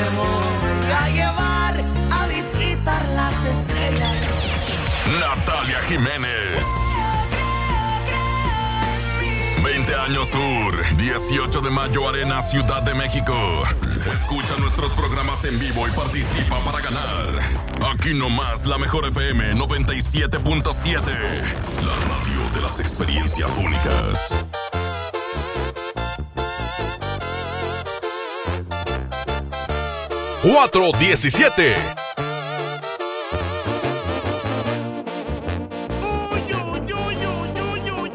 voy a llevar a visitar las estrellas. Natalia Jiménez. 20 años Tour, 18 de mayo Arena, Ciudad de México. Escucha nuestros programas en vivo y participa para ganar. Aquí nomás la mejor FM 97.7. La radio de las experiencias únicas. 417